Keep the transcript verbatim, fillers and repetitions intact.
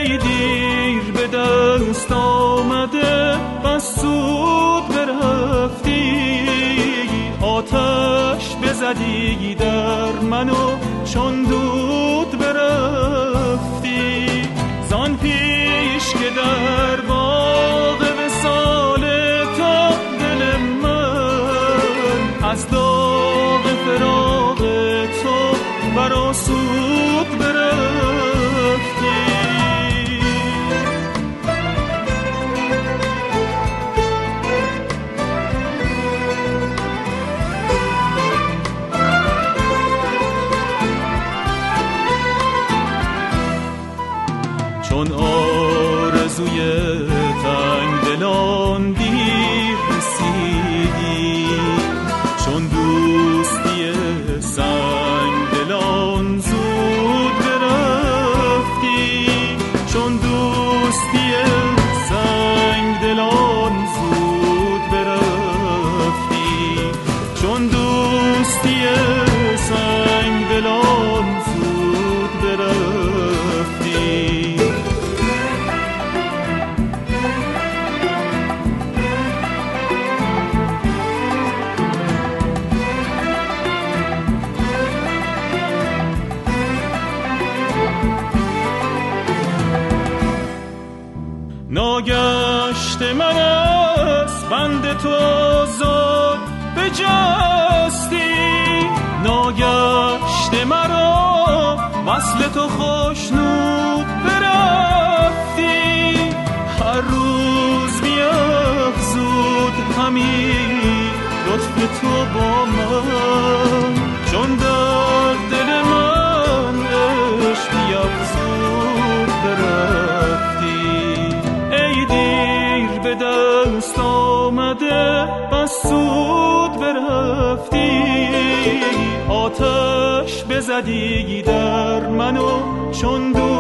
ای دیر به دست آمده بس زود برفتی، آتش بزدی در منو چون دود برفتی. زان پیش که در باغ وصال تو دل من از داغ فراق تو برآسود برفتی. چون آرزوی تنگ دلان دیر رسیدی، چون دوستی سنگ دلان زود برفتی، چون دوستی سنگ دلان زود برفتی، چون دوستی سنگ دلان زود برفتی. ناگشت من از بند تو آزاد بجستی، ناگشت مرا وصل تو خوشنود برفتی. هر روز بیفزود همین لطف تو با من، چون در دل من عشق بیفزود برفتی. ای دیر به دست آمده بس زود برفتی، آتش بزدی در منو چون دود